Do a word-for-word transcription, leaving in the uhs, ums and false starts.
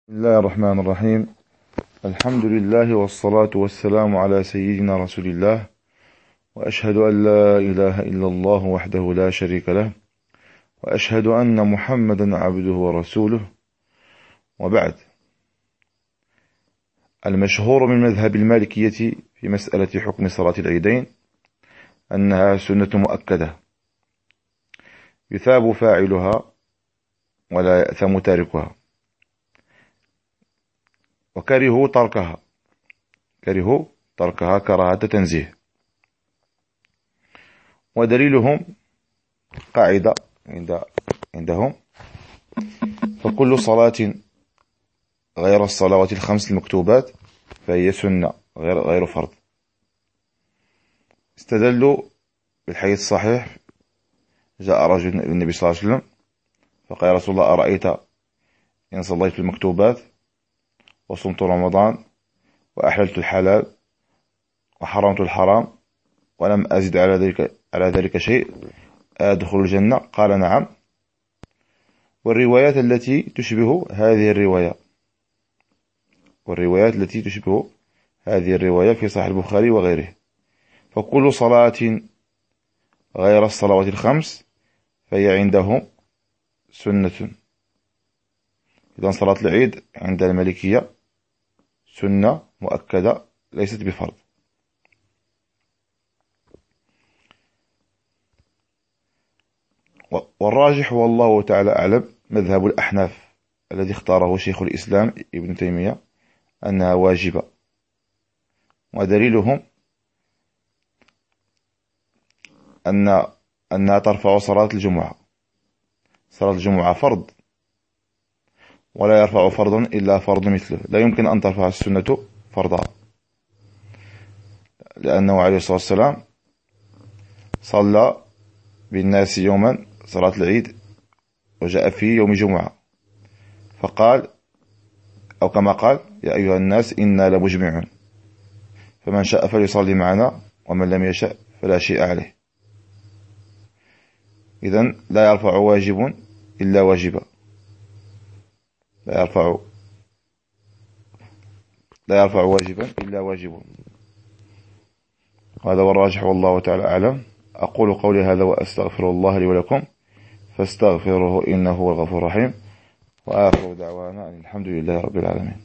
بسم الله الرحمن الرحيم. الحمد لله والصلاة والسلام على سيدنا رسول الله، وأشهد أن لا إله إلا الله وحده لا شريك له، وأشهد أن محمدا عبده ورسوله، وبعد. المشهور من مذهب المالكية في مسألة حكم صلاة العيدين أنها سنة مؤكدة يثاب فاعلها ولا يأثم تاركها، وكرهوا تركها كرهوا تركها كراهة تنزيه. ودليلهم قاعدة عند عندهم: فكل صلاة غير الصلوات الخمس المكتوبات فهي سنة غير غير فرض. استدلوا بالحديث الصحيح: جاء رجل للنبي صلى الله عليه وسلم فقال: يا رسول الله، أرأيت إن صليت المكتوبات وصمت رمضان وأحللت الحلال وحرمت الحرام ولم أزد على ذلك على ذلك شيء، أدخل الجنة؟ قال: نعم. والروايات التي تشبه هذه الرواية والروايات التي تشبه هذه الرواية في صحيح البخاري وغيره: فكل صلاة غير الصلوات الخمس فهي عندهم سنة. إذن صلاة العيد عند المالكية سنة مؤكدة ليست بفرض. والراجح والله تعالى أعلم مذهب الأحناف الذي اختاره شيخ الإسلام ابن تيمية أنها واجبة. ودليلهم أن أنها ترفع صلاة الجمعة. صلاة الجمعة فرض، ولا يرفع فرضا إلا فرض مثله، لا يمكن أن ترفع السنة فرضها، لأنه عليه الصلاة والسلام صلى بالناس يوما صلاة العيد وجاء في يوم جمعة فقال، أو كما قال: يا أيها الناس إنا لمجمعون، فمن شاء فليصلي معنا ومن لم يشاء فلا شيء عليه. إذن لا يرفع واجب إلا واجبا، لا يرفع لا يرفع واجبا إلا واجب. هذا هو الراجح والله تعالى أعلم. أقول قولي هذا وأستغفر الله لي ولكم فاستغفروه إنه هو الغفور الرحيم، وآخر دعوانا الحمد لله رب العالمين.